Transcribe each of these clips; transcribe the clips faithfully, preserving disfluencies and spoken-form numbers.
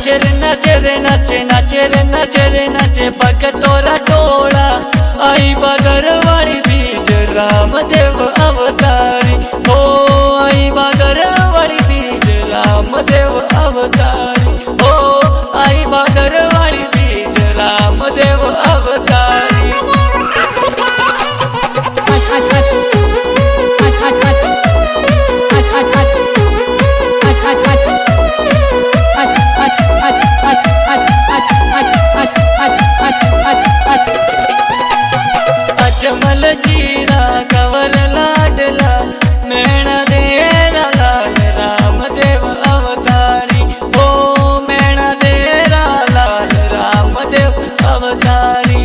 नाचे रे नाचे रे नाचे नाचे रे नाचे रे नाचे भगतोरा टोळा आई बागरवाडी बीज रामदेव अवतारी हो आई बागरवाडी बीज रामदेव अवतारी हो आई बागरवाडी बीज रामदेव अवतारी। अजमल जीरा कवर लाडला मैणा देरा लाल रामदेव अवतारी हो मैणा देरा लाल रामदेव अवतारी।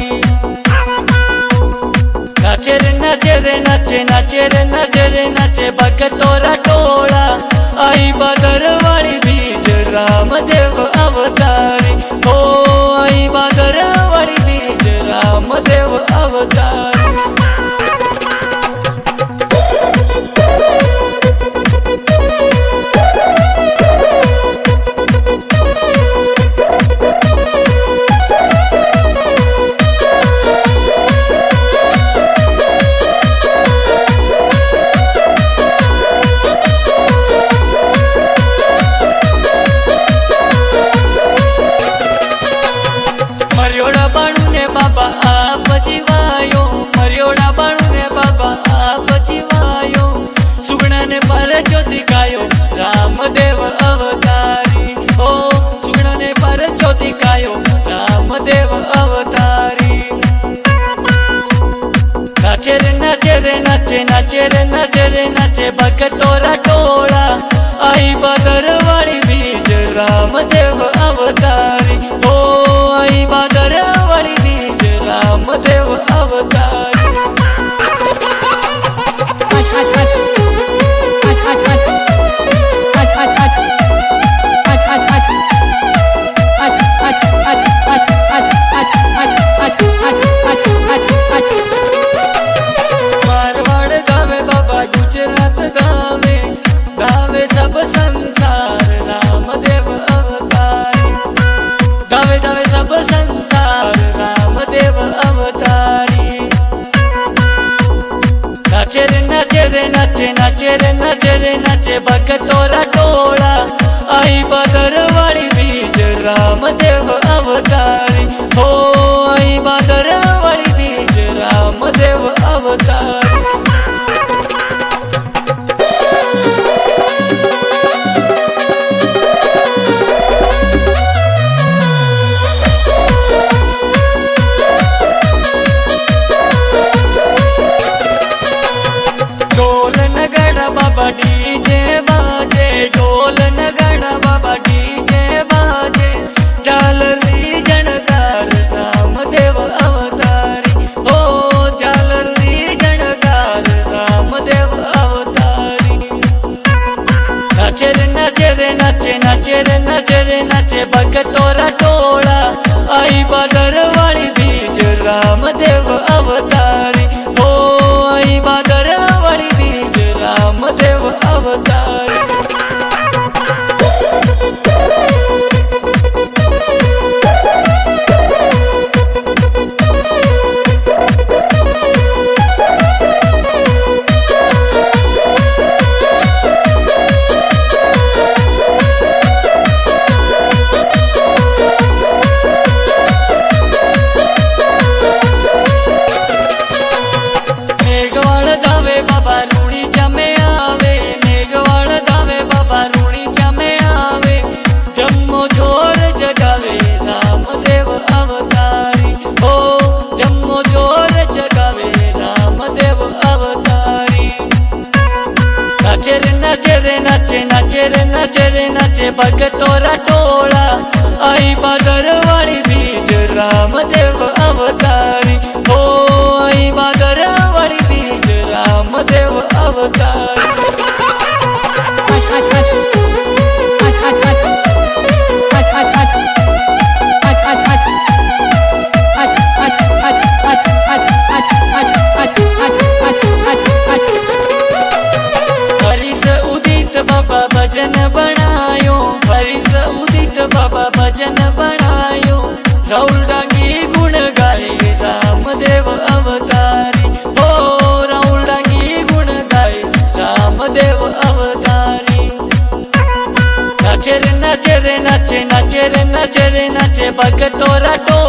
नाचे रे नाचे रे नाचे नाचे रे नाचे रे नाचे भगतोरा टोळा आई बागरवाडी बीज रामदेव अवतारी हो आई बागरवाडी बीज रामदेव अवतारी। मर्योड़ा बाणू ने बाबा आप जीवायो मर्योड़ा बाणू ने बाबा आप जीवायो सुगना ने पर जो दिखायो रामदेव अवतारी हो सुगना ने पर जो दिखायो रामदेव अवतारी। नाचे रे नाचे रे नाचे नाचे रे नाचे रे नाचे भगतोरा टोळा आई बागरवाडी बीज रामदेव अवतारी हो आई बागरवाडी बीज रामदेव अवतारी। मारवाड़ गावे बाबा गुजरात गावे गावे सब संसार रामदेव अवतारी गावे गावे सब संसार रामदेव अवतारी। नाचे रे नाचे रे नाचे नाचे रे नाचे रे नाचे भगतोरा टोळा आई बागरवाडी बीज रामदेव अवतारी हो आई बागरवाडी बीज रामदेव अवतारी। ढोल नगाड़ा बाबा डीजे बाजे ढोल नगाड़ा बाबा डीजे बाजे चाल री जनकार रामदेव अवतारी हो चाल री जनकार रामदेव अवतारी। नाचे रे नाचे रे नाचे नाचे रे नाचे रे नाचे भगतोरा टोळा आई बागरवाडी बीज रामदेव अवतारी हो आई बागरवाडी बीज रामदेव अवतारी। मेघवाड़ गावे बाबा रूड़ी जमे आवे मेघवाड़ गावे बाबा रूड़ी जमे आवे जम्मो जोर जगावे रामदेव अवतारी हो जम्मो जोर जगावे रामदेव अवतारी। नाचे रे नाचे रे नाचे नाचे रे नाचे रे नाचे भगतोरा टोळा आई बागरवाडी बीज रामदेव अवतारी हो आई बागरवाडी बीज रामदेव अवतारी। हरीश उदित बाबा भजन बनायो हरीश उदित बाबा भजन भगतोरा टोला